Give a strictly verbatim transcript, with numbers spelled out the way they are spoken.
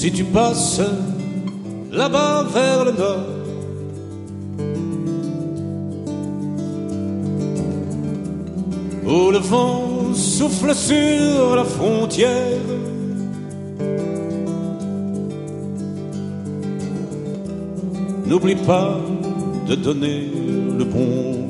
Si tu passes là-bas vers le nord, où le vent souffle sur la frontière, n'oublie pas de donner le bon